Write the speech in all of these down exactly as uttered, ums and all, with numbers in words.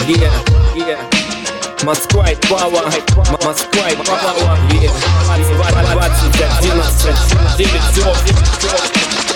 Yeah, yeah. Москва и Пава, Москва и Пава, yeah. двадцать одиннадцать, девять.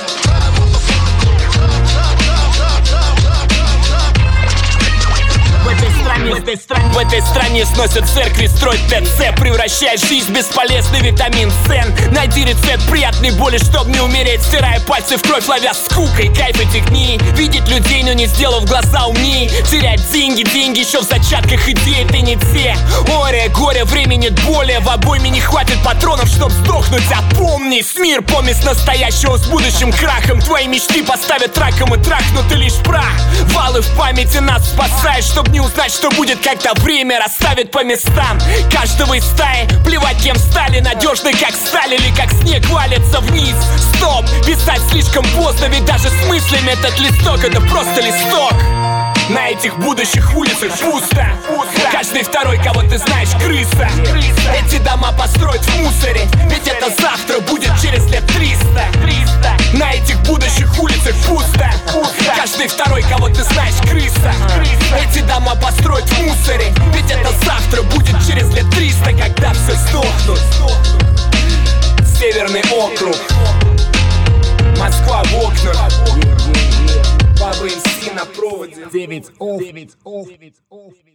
В этой стране, в этой стране, в этой стране сносят церкви, строят ТЦ, превращая жизнь в бесполезный витамин С. Найди рецепт приятной боли, чтоб не умереть, стирая пальцы в кровь, ловя скукой кайф этих дней. Видеть людей, но не сделав глаза умней. Терять деньги, деньги еще в зачатках идей, ты не те. Оре, горе, времени нет более. В обойме не хватит патронов, чтоб сдохнуть. Опомнись, мир, помесь настоящего с будущим крахом. Твои мечты поставят раком и трахнут и лишь прах. Валы в памяти нас спасают, чтоб не узнать, что будет, когда время расставит по местам каждого из стаи. Плевать, кем стали, надежны, как сталь, или как снег валится вниз. Стоп, писать слишком поздно, ведь даже с мыслями этот листок — это просто листок. На этих будущих улицах пусто, пусто. Каждый второй, кого ты знаешь, крыса. крыса. Эти дома построят в мусоре, ведь это завтра будет через лет триста. На этих будущих улицах пусто, пусто. Каждый второй, кого ты знаешь, крыса. крыса. Эти дома построят в мусоре, ведь это завтра будет через лет триста, когда все сдохнут. Северный округ, Москва в окнах. Бабы МС на проводе. девять О.